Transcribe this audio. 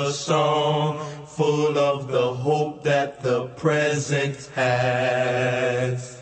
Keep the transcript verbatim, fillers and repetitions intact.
a song full of the hope that the present has.